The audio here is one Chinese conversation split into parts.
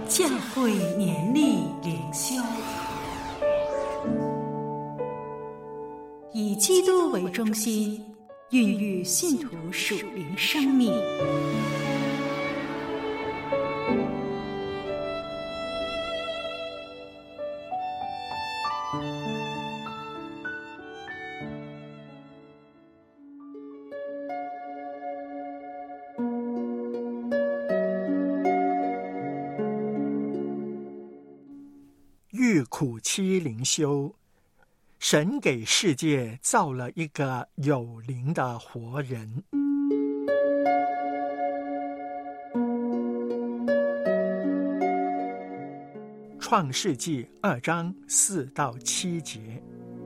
教会年历灵修，以基督为中心，孕育信徒属灵生命。 遇苦期灵修，神给世界造了一个有灵的活人。创世纪2章4到7节。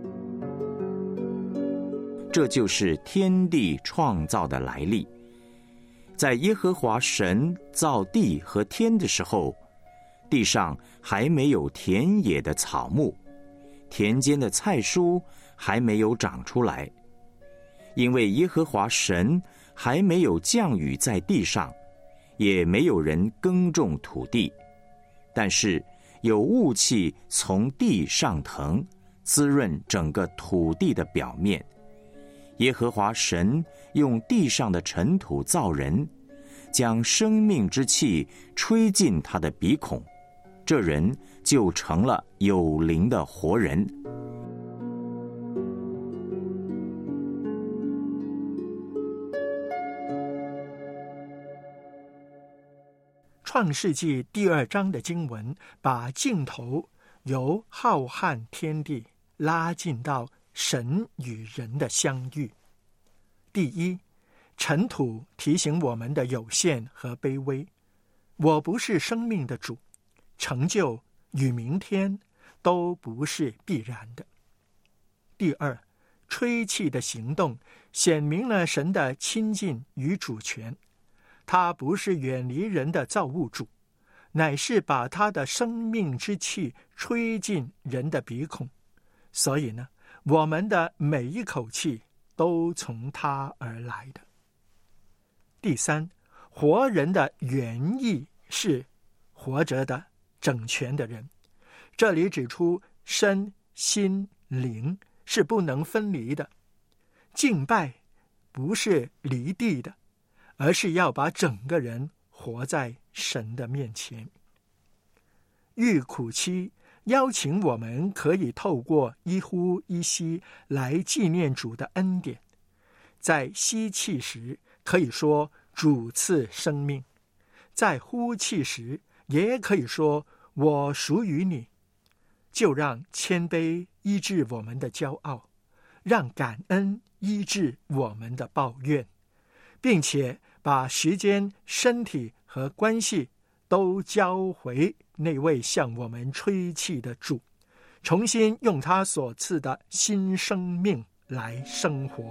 这就是天地创造的来历。在耶和华神造地和天的时候，地上还没有田野的草木，田间的菜蔬还没有长出来，因为耶和华神还没有降雨在地上，也没有人耕种土地，但是有雾气从地上腾，滋润整个土地的表面。耶和华神用地上的尘土造人，将生命之气吹进他的鼻孔，这人就成了有灵的活人。 创世纪第2章的经文把镜头由浩瀚天地拉近到神与人的相遇。第一，尘土提醒我们的有限和卑微，我不是生命的主，成就与明天都不是必然的。第二，吹气的行动显明了神的亲近与主权，他不是远离人的造物主，乃是把他的生命之气吹进人的鼻孔，所以呢，我们的每一口气都从他而来的。第三，活人的原意是活着的整全的人，这里指出身心灵是不能分离的，敬拜不是离地的，而是要把整个人活在神的面前。遇苦期邀请我们可以透过一呼一吸来纪念主的恩典，在吸气时可以说主赐生命，在呼气时也可以说我属于你。就让谦卑医治我们的骄傲，让感恩医治我们的抱怨，并且把时间、身体和关系都交回那位向我们吹气的主，重新用他所赐的新生命来生活。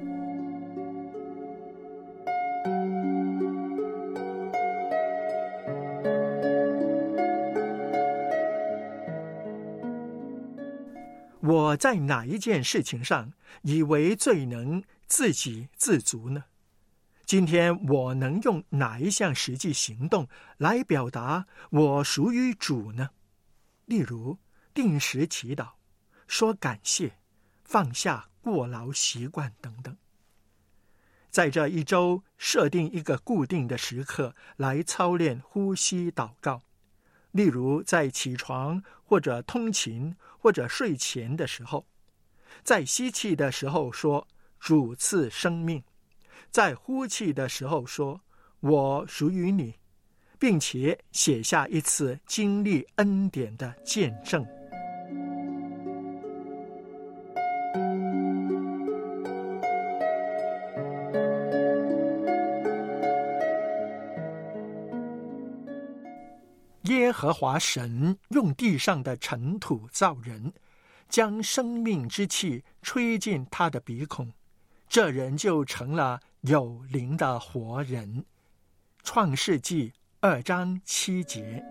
我在哪一件事情上以为最能自给自足呢？今天我能用哪一项实际行动来表达我属于主呢？例如定时祈祷、说感谢、放下过劳习惯等等。在这一周设定一个固定的时刻来操练呼吸祷告，例如在起床或者通勤或者睡前的时候，在吸气的时候说主赐生命，在呼气的时候说我属于你，并且写下一次经历恩典的见证。耶和华神用地上的尘土造人，将生命之气吹进他的鼻孔，这人就成了有灵的活人。创世纪2章7节。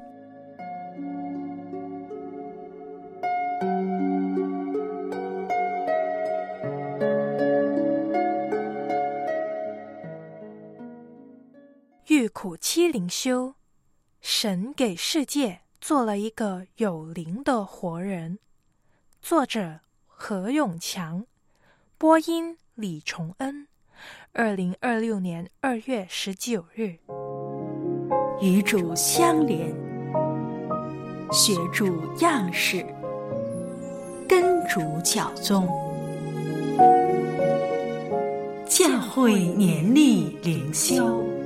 遇苦期灵修， 神给世界做了一个有灵的活人。作者何永强，播音李崇恩。2026年2月19日。 与主相连，学主样式，跟主教宗。教会年历灵修